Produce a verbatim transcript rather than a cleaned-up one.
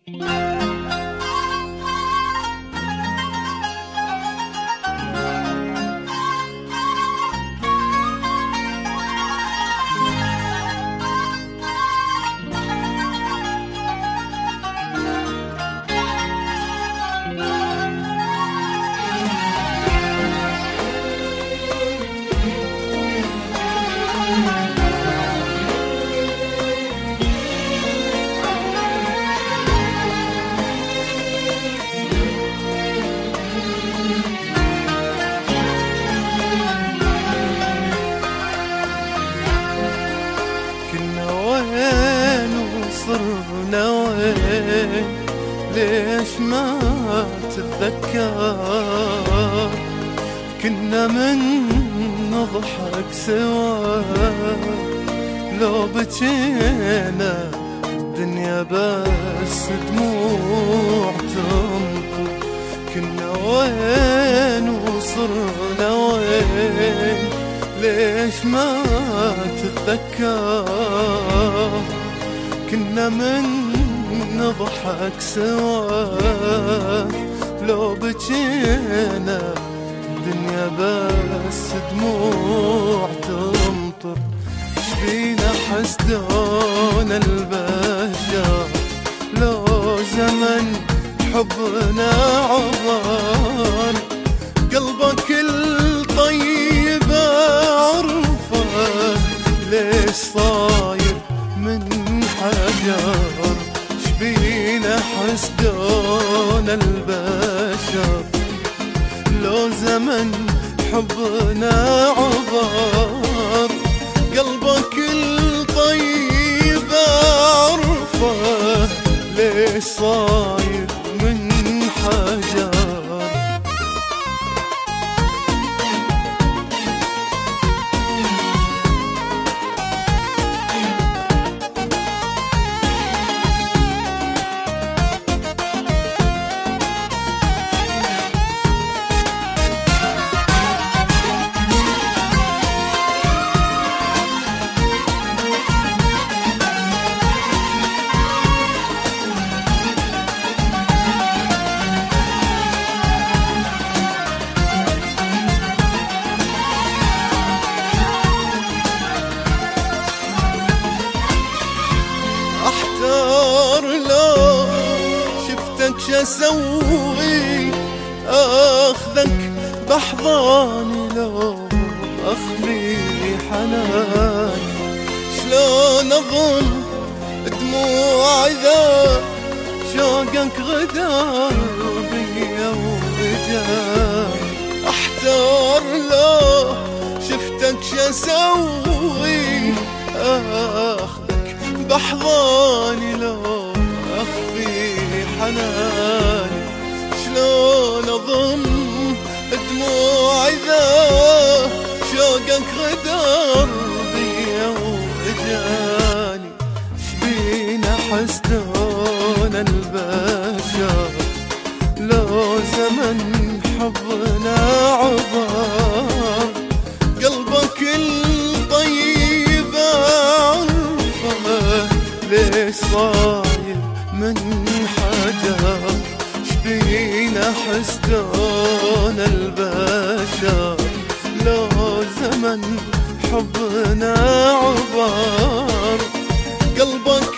صرنا وين ليش ما تتذكر؟ كنا من نضحك سوا لو بجينا الدنيا بس دموع تمطر. كنا وين وصرنا وين ليش ما تتذكر؟ كنا من نضحك سوا لو بجينا الدنيا بس دموع تمطر. شبينا حسدون البشر لو زمن حبنا عبر. قلبك الطيب عرفه ليش صاير من حجر؟ شبينا حسدون البشر لو زمن حبنا عبر. قلبك الطيب عرفه ليش صاير من حجر؟ احتار لو شفتك شسوي، اخذك بحضاني لو اخفي حناني. شلون اظن دموع اذا شوقك غدار بيا ورجاني. احتار لو شفتك شسوي، اخذك بحضاني لو اخفي حناني. شلون اضم دموع اذا شوقك غدر بيا واجاني. شبينا حسدون البشر لو زمن حبنا عبر. قلبك الطيب عرفه ليش صاير من حجر؟ شبينا حسدون البشر لو زمن حبنا عبر. قلبك